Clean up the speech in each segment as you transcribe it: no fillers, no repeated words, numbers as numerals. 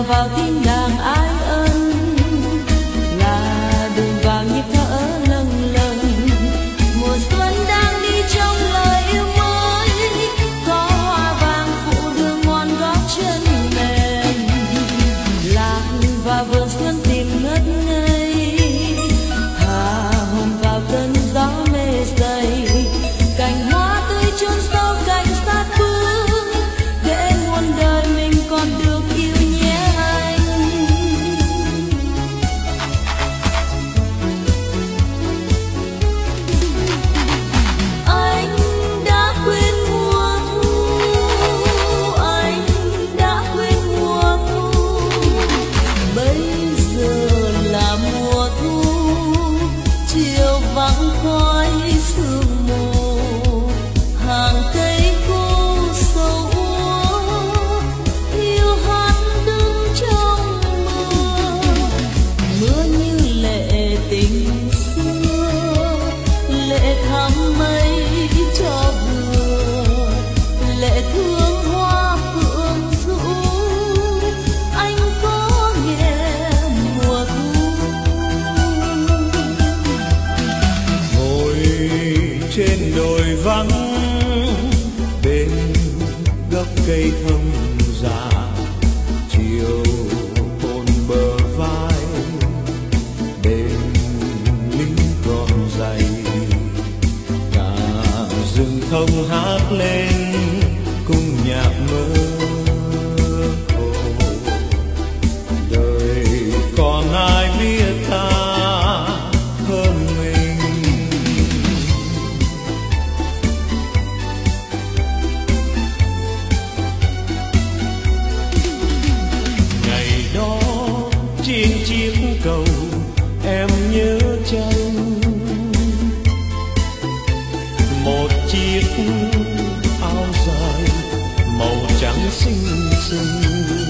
hòa vào tiếng đàn ái ân, là đường vào nhịp thở lâng lâng. Mùa xuân đang đi trong lời yêu mới, có hoa vàng phủ đường ngon gót chân mềm. Lạc vào vườn xuân tìm ngất ngây, thả hồn vào cơn gió mê say. Cành hoa tươi chôn sâu cành sát phương, để muôn đời mình còn được yêu nhé anh. Anh đã quên mùa thu, anh đã quên mùa thu. Bây giờ là mùa thu, chiều vắng khói sương mù, hàng cây khô sầu úa, yêu hát đứng trong mưa. Mưa như lệ tình xưa, lệ thắm mây cho vừa, lệ thương hoa phượng rũ. Anh có nghe mùa thu? Ngồi trên đồi vắng, bên gốc cây thông già, chiều hôn bờ vai, đêm lính còn dày. Cả rừng thông hát lên cung nhạc mơ hồ. Đời còn ai biết ta hơn mình. Ngày đó trên chiếc cầu em nhớ chăng, một chiếc áo dài màu trắng xinh xinh,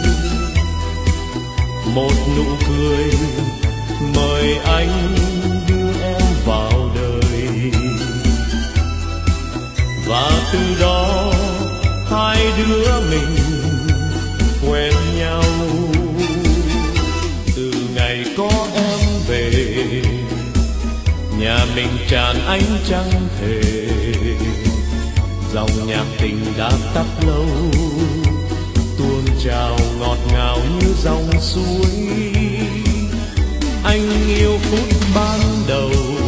một nụ cười mời anh đưa em vào đời. Và từ đó hai đứa mình quen nhau. Từ ngày có em về, nhà mình tràn ánh trăng thề. Dòng nhạc tình đã tắt lâu, tuôn trào ngọt ngào như dòng suối. Anh yêu phút ban đầu,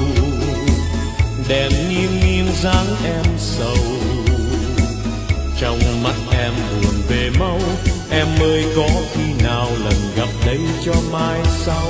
đèn nghiêng nghiêng dáng em sầu. Trong mắt em buồn về mau, em ơi có khi nào lần gặp đây cho mai sau.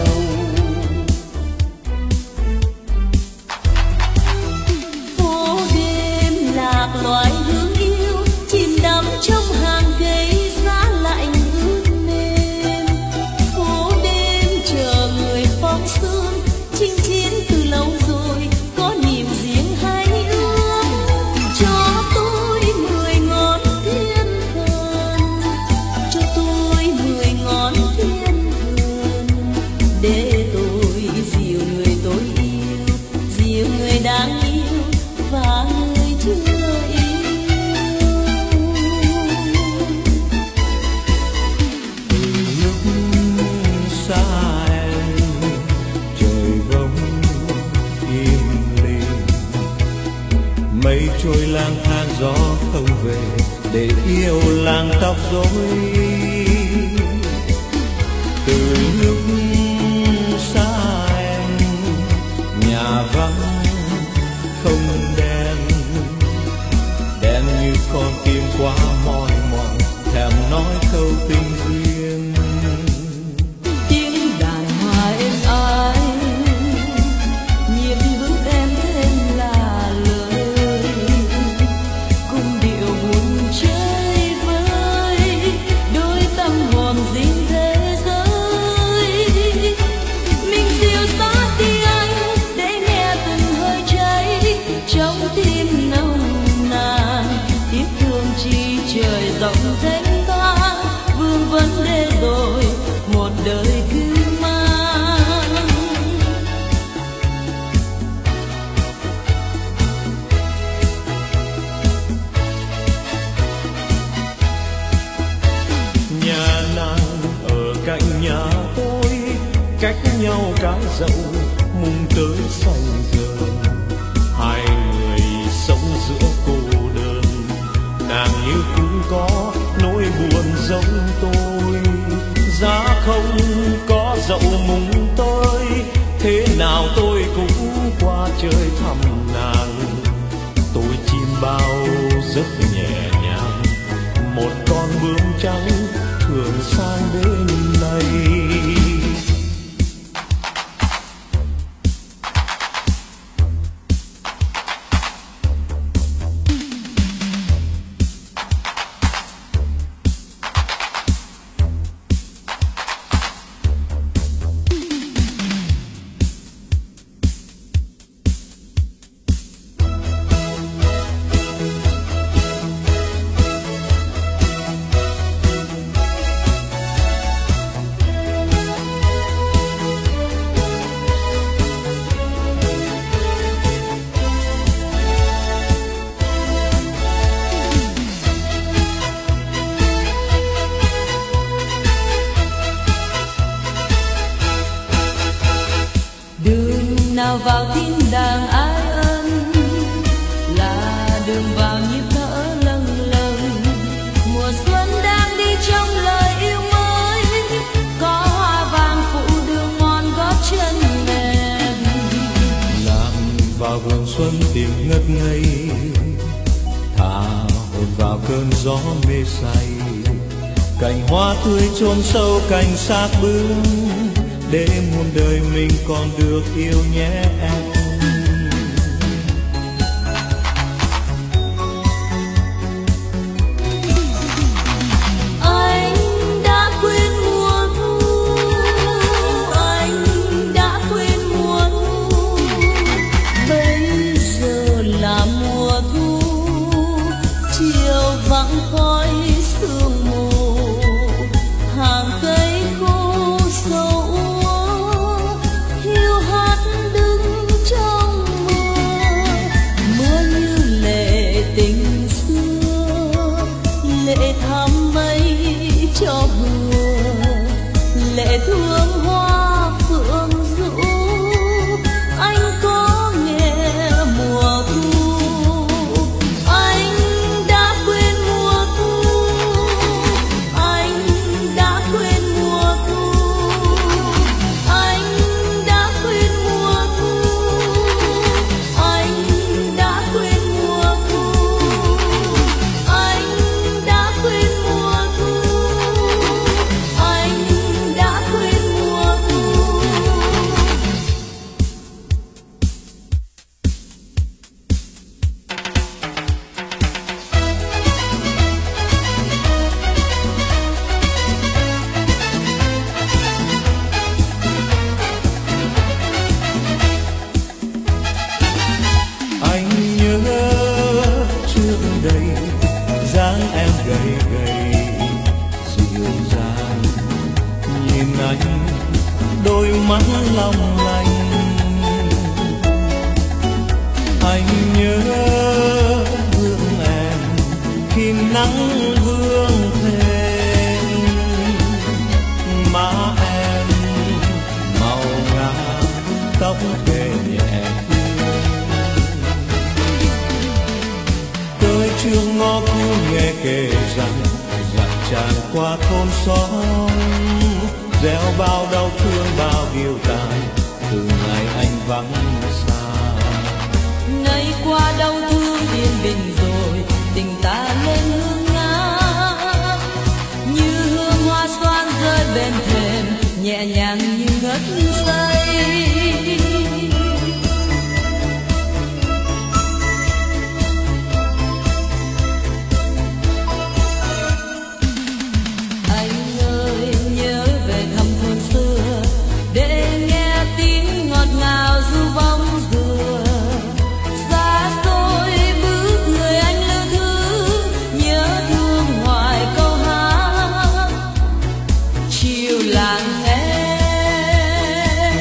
Phố đêm lạc loài hương yêu, chìm đắm trong hàng cây giá lạnh ướt mềm. Phố đêm chờ người phong sương, chinh chiến từ lâu rồi, có niềm riêng hay ước. Cho tôi 10 ngón thiên thần, cho tôi 10 ngón thiên thần, để tôi dìu người tôi yêu, dìu người đáng yêu và người chưa yêu. Từ lúc xa em, trời bỗng im lìm. Mây trôi lang thang gió không về, để yêu làng tóc rối. Từ lúc xa em, nhà vắng không đèn, đèn như con tim quá mỏi mòn, thèm nói câu tình duyên. Tiếng đàn hòa êm ái, nhịp bước em thêm là lời, cung điệu buồn chơi vơi, đôi tâm hồn dính thế giới. Mình dìu sát đi anh, để nghe từng giống tôi, giá không có dậu mùng tới, thế nào tôi cũng qua chơi thăm nàng. Tôi chim bao giấc nhẹ nhàng, một con bướm trắng thường sang bên này. Nào vào thiên đàng ái ân, là đường vào nhịp thở lâng lâng. Mùa xuân đang đi trong lời yêu mới, có hoa vàng phụ đường mòn gót chân mềm. Làm vào vườn xuân tìm ngất ngây, thả hồn vào cơn gió mê say. Cành hoa tươi chôn sâu cành xác bướm, để muôn đời mình còn được yêu nhé em. Anh đã quên mùa thu, anh đã quên mùa thu, bây giờ là mùa thu, chiều vắng khói sương mù, hàng cây khô sâu hiu hắt đứng trong mưa. Mưa như lệ tình xưa, lệ thắm mây cho vừa, lệ thương hoa phượng rũ. Anh có nghe mùa thu, anh đã quên mùa thu, anh đã quên mùa thu, anh đã quên mùa thu, anh đã quên mùa thu, anh đã quên mùa thu, anh đã quên mùa thu. Anh nhớ trước đây dáng em gầy gầy dịu dàng, nhìn anh đôi mắt long lanh. Anh nhớ hương em khi nắng vương thêm, má em màu ngà tóc kề nhẹ. Tới trường ngõ cũ nghe kể rằng dặn tràn qua thôn xóm, gieo bao đau thương bao điều tàn từ ngày anh vắng xa. Ngày qua đau thương yên bình rồi, tình ta lên hương ngát, như hương hoa xoan rơi bên thềm, nhẹ nhàng như ngất say. Anh ơi nhớ về thăm thôn xưa, để nghe tiếng ngọt ngào ru bóng dừa. Xa xôi bước người anh lưu thứ, nhớ thương hoài câu hát chiều làng em.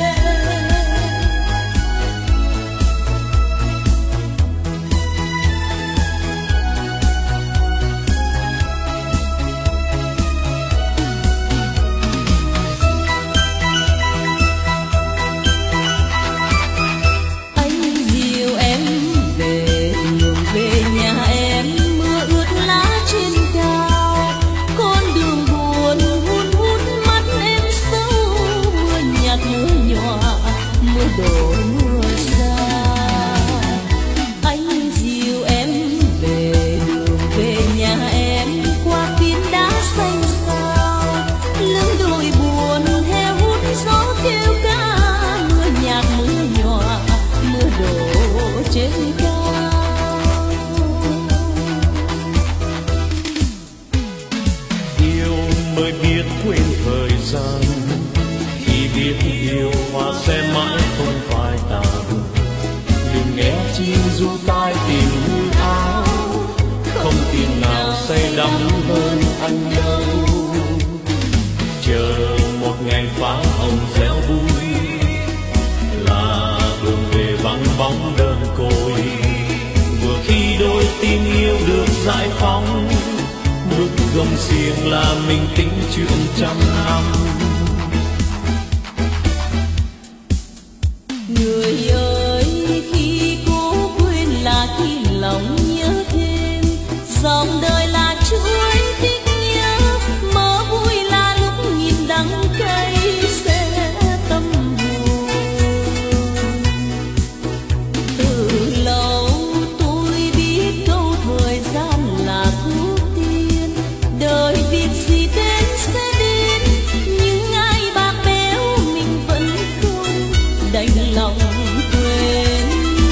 gông xiềng là mình tính chuyện trăm năm. Người ơi, khi cố quên là khi lòng nhớ thêm, dòng đời là chuỗi thích nhớ, mơ vui là lúc nhìn đắng cay sẽ tâm buồn. Từ lâu tôi biết câu thời gian là thuốc tiên, đời việc gì đến sẽ đến, nhưng ai bạc béo mình vẫn không đành lòng quên.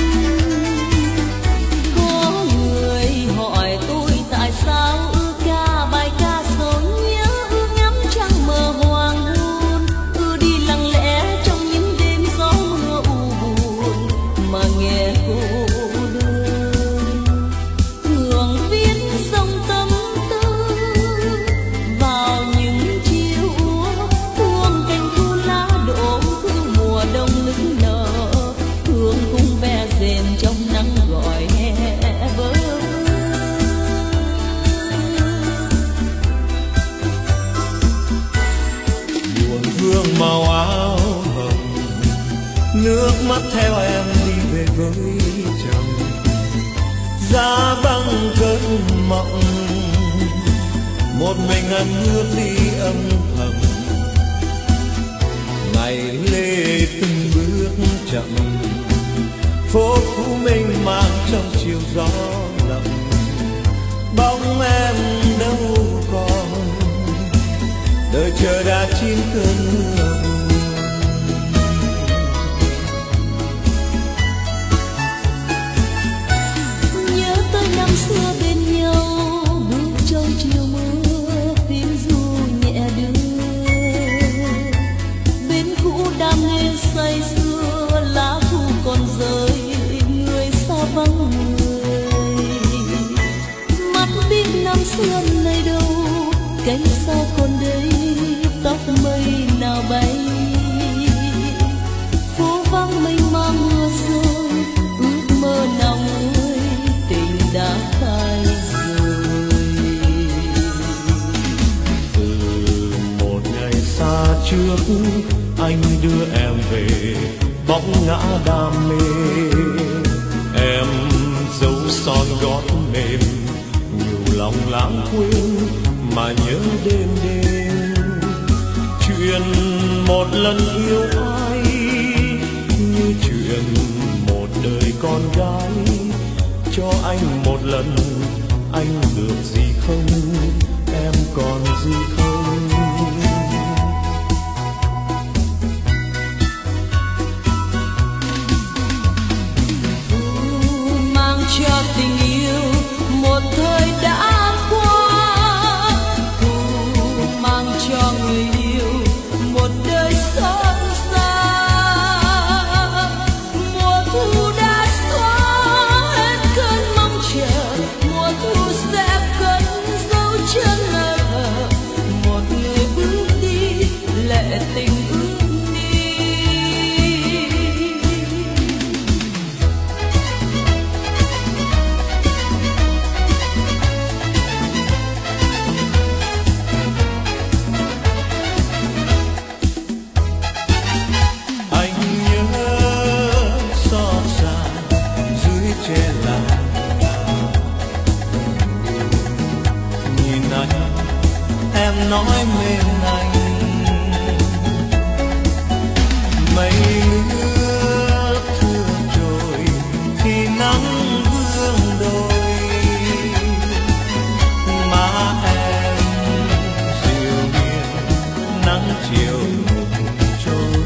Có người hỏi tôi tại sao ư ca bài ca rồi nhớ, ngắm trăng mờ hoàng hôn, đi lặng lẽ trong những đêm gió mưa u buồn mà nghe cô đơn. Thường viết dòng tâm tư vào những chiều úa, thương cành thu lá đổ, thương mùa đông nức nở, thương cung ve rền trong nắng gọi hè vỡ. Buồn vương màu áo hồng, nước mắt theo em đi về với chồng. Giá băng cơn mộng, một mình anh bước đi âm thầm. Ngày lê từng bước chậm, phố cũ mênh mang trong chiều gió lộng. Bóng em đâu còn, đời chờ đã chín cơn mưa. Nhớ tới năm xưa bên nhau, bước trong chiều mưa, tiếng ru nhẹ đưa. Bên cũ đam mê say sưa, lá thu còn rơi, người xa vắng người. Mắt biết năm xưa nơi đâu, cánh sao còn đây, tóc mây nào bay. Phố vắng mênh mang mưa rơi, ước mơ nào người tình đã phai rồi. Từ một ngày xa trước, anh đưa em về bóng ngã đam mê. Em dấu son gót mềm, nhiều lòng lãng quên mà nhớ đêm đêm. Chuyện một lần yêu ai như chuyện một đời con gái. Cho anh một lần, anh được gì không, em còn gì không. Mang cho tình yêu một thời đã qua, thu mang cho người yêu một đời xót xa. Mùa thu đã xóa hết cơn mong chờ, mùa thu sẽ cất dấu chân ở thờ. Một người bước đi lệ tình ước đi. Anh nhớ xót xa dưới che là nhìn anh, em nói mềm anh. Mây ướt thương trôi khi nắng vương đôi, má em dịu hiền nắng chiều trôi.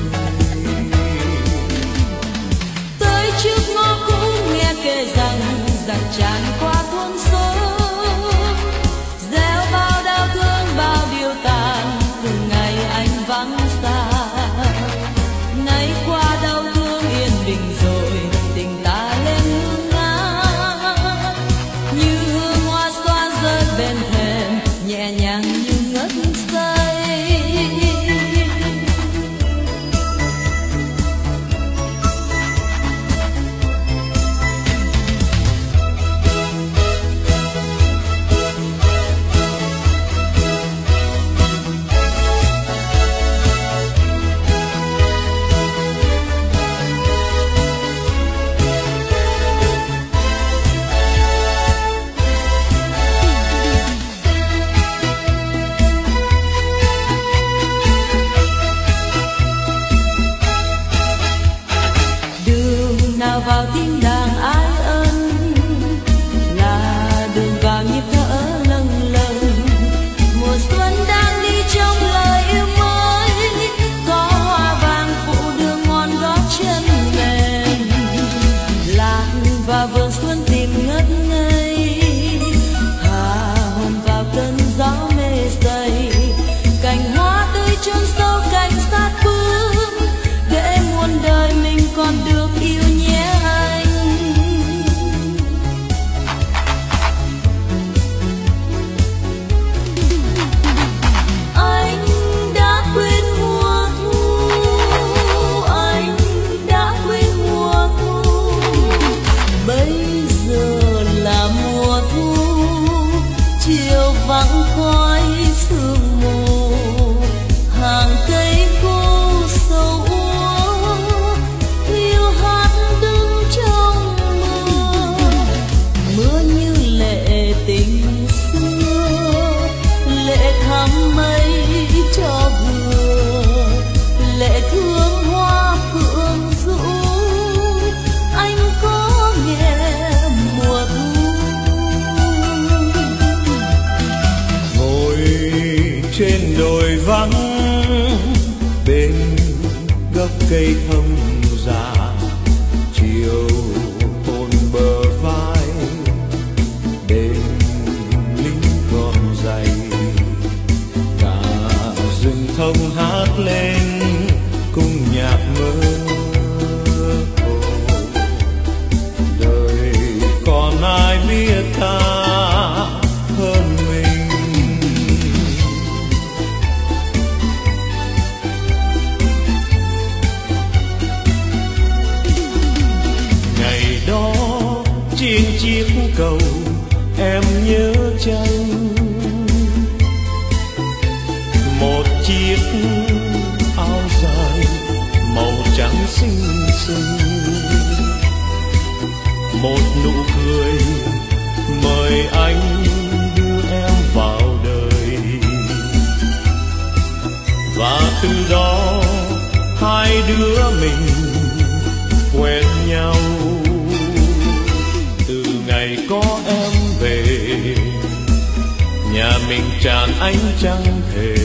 Tới trước ngõ cũ nghe kể rằng tràn qua thôn xóm, gieo bao đau thương bao điều tàn, từng ngày anh vắng xa. Ngày qua đau thương yên bình rồi, tình ta lên hương ngát, như hương hoa xoan rơi bên thềm, nhẹ nhàng như ngất say. đào vào tiếng đàn ái ân, là đường vào nhịp thở lâng lâng. Mùa xuân đang đi trong lời yêu mới, có hoa vàng phụ đường ngọn gót chân mềm. Lạc vào vườn xuân tìm ngất ngây, hà hồn vào cơn gió mê say. Cành hoa tươi chôn sâu cành sát bước, để muôn đời mình còn được yêu nhé anh. Anh đã quên mùa thu, anh đã quên mùa thu. Bây giờ là mùa thu, chiều vắng khói sương mù, hàng cây khô sầu úa, hiu hắt đứng trong mưa. Mưa như lệ tình xưa, lệ thắm mây cho vừa, lệ thương hoa phượng rũ. Anh có nghe mùa thu? Ngồi trên đồi vắng bên gốc cây thông già, chiều hôn bờ vai đêm lính còn dày. Cả rừng thông hát lên cung nhạc mơ hồ. Đời còn ai biết ta hơn mình. Ngày đó trên chiếc cầu em nhớ chăng, một chiếc áo dài màu trắng xinh xinh, một nụ cười mời anh đưa em vào đời. Và từ đó hai đứa mình quen nhau. Từ ngày có em về, nhà mình tràn ánh trăng thề.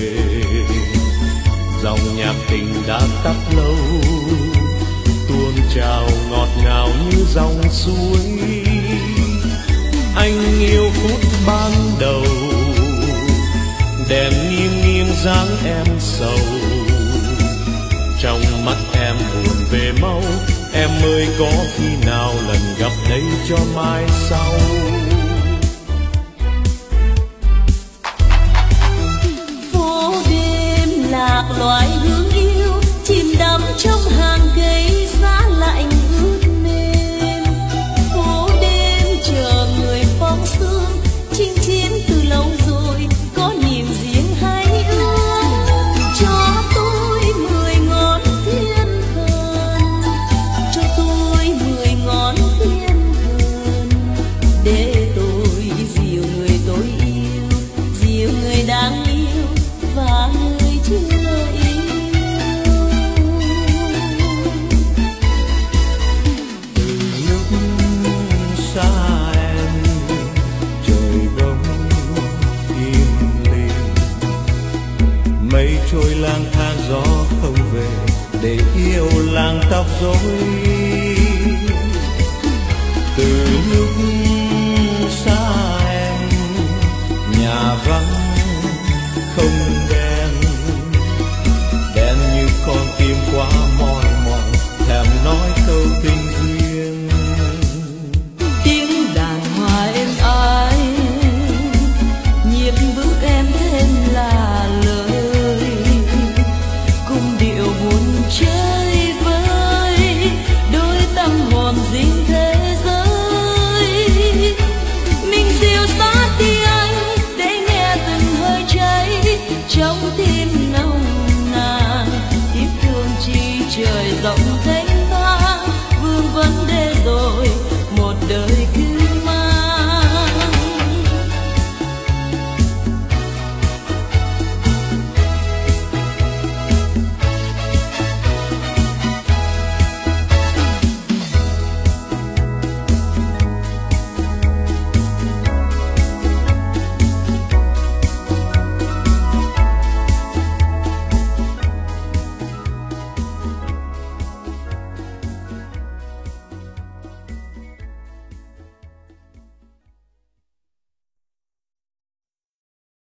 Dòng nhạc tình đã tắt lâu, tuôn trào ngọt ngào như dòng suối. Anh yêu phút ban đầu, đèn nghiêng nghiêng dáng em sầu. Trong mắt em buồn về mau, em ơi có khi nào lần gặp đây cho mai sau. Phố đêm lạc loài hương yêu, chìm đắm trong hàng cây giá lạnh ướt mềm. Phố đêm chờ người phong sương, chinh chiến từ lâu rồi, có niềm riêng hay ước. Cho tôi 10 ngón thiên thần, cho tôi 10 ngón thiên thần, để tôi dìu người tôi yêu, dìu người đáng yêu và người chưa yêu. Từ lúc xa em, trời bỗng im lìm, mây trôi lang thang gió không về, để yêu làng tóc rối. Từ lúc xa em, nhà vắng không đèn, đèn như con tim quá mòn mòn, thèm nói câu tình duyên. Tiếng đàn hòa êm ái, nhịp bước em thêm là lời, cung điệu buồn chơi vơi, đôi tâm hồn dính thêm.